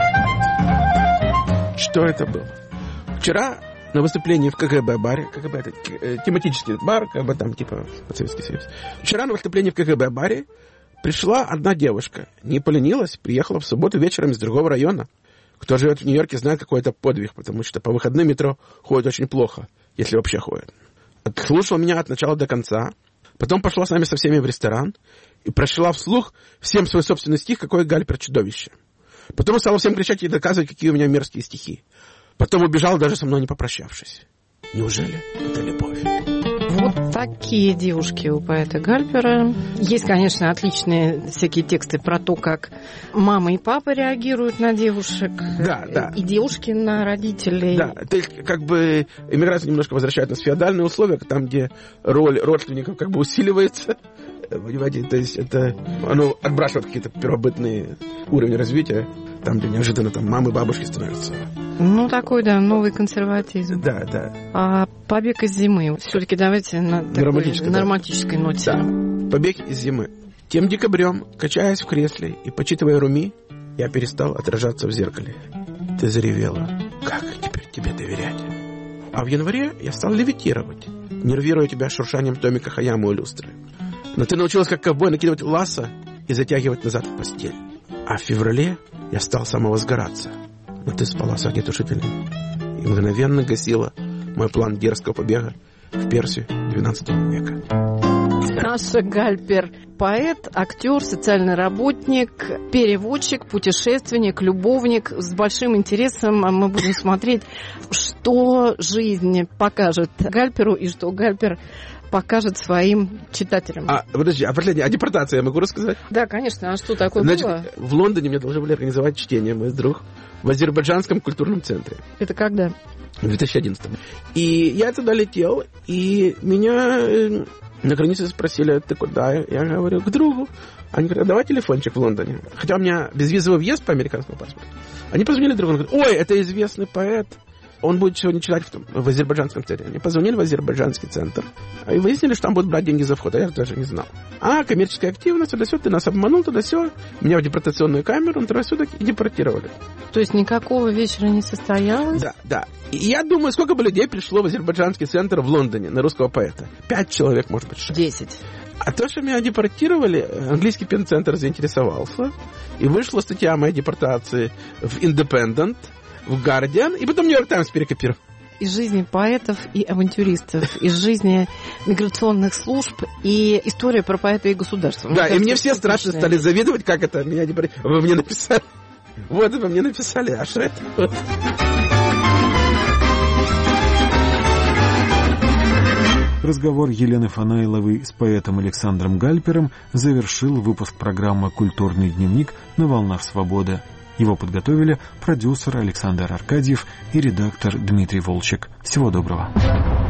Что это было? Вчера на выступлении в КГБ-баре, КГБ это э, тематический бар, как бы там типа Советский Союз. Вчера на выступлении в КГБ-баре пришла одна девушка, не поленилась, приехала в субботу вечером из другого района. Кто живет в Нью-Йорке, знает, какой это подвиг, потому что по выходным метро ходит очень плохо, если вообще ходит. Отслушала меня от начала до конца, потом пошла с нами со всеми в ресторан и прочла вслух всем свой собственный стих, какой Гальпер чудовище. Потом стала всем кричать и доказывать, какие у меня мерзкие стихи. Потом убежал, даже со мной не попрощавшись. Неужели это любовь? Вот такие девушки у поэта Гальпера. Есть, конечно, отличные всякие тексты про то, как мама и папа реагируют на девушек. Да, да. И девушки на родителей. Да, это как бы иммиграция немножко возвращает нас в феодальные условия, там, где роль родственников как бы усиливается. Понимаете, то есть это оно отбрасывает какие-то первобытные уровни развития, там, где неожиданно там мамы, бабушки становятся. Ну, такой, да, новый консерватизм. Да, да. А «Побег из зимы». Все-таки давайте на, такой, романтической, на да. романтической ноте. Да. «Побег из зимы». Тем декабрем, качаясь в кресле и почитывая Руми, я перестал отражаться в зеркале. Ты заревела. Как теперь тебе доверять? А в январе я стал левитировать, нервируя тебя шуршанием томика Хаяму и люстры. Но ты научилась, как ковбой, накидывать лассо и затягивать назад в постель. А в феврале я стал самовозгораться. Но ты спала с огнетушителем и мгновенно гасила мой план дерзкого побега в Персию двенадцатого века. Саша Гальпер – поэт, актер, социальный работник, переводчик, путешественник, любовник. С большим интересом мы будем смотреть, что жизнь покажет Гальперу и что Гальпер покажет своим читателям. А, подожди, а последняя, а депортация я могу рассказать? Да, конечно. А что такое Значит, было? В Лондоне мне должны были организовать чтение, мой друг, в Азербайджанском культурном центре. Это когда? В две тысячи одиннадцатом. И я туда летел, и меня на границе спросили, ты куда? Я говорю, к другу. Они говорят, давай телефончик в Лондоне. Хотя у меня безвизовый въезд по американскому паспорту. Они позвонили другу, он говорит, ой, это известный поэт он будет сегодня читать в, в азербайджанском центре. Они позвонили в азербайджанский центр и выяснили, что там будут брать деньги за вход, а я даже не знал. А, коммерческая активность, туда-сюда, ты нас обманул, туда-сюда. Меня в депортационную камеру, туда-сюда и депортировали. То есть никакого вечера не состоялось? Да, да. И я думаю, сколько бы людей пришло в азербайджанский центр в Лондоне на русского поэта? Пять человек, может быть, шесть. Десять. А то, что меня депортировали, английский пенцентр заинтересовался, и вышла статья о моей депортации в Independent, в Guardian, и потом Нью-Йорк Таймс перекопировал. Из жизни поэтов и авантюристов, из жизни миграционных служб и история про поэта и государство. Да, и мне все страшно стали завидовать, как это меня депортировали. Вы мне написали. Вот, вы мне написали, а что это? Вот. Разговор Елены Фанайловой с поэтом Александром Гальпером завершил выпуск программы «Культурный дневник» на «Волнах Свободы». Его подготовили продюсер Александр Аркадьев и редактор Дмитрий Волчек. Всего доброго.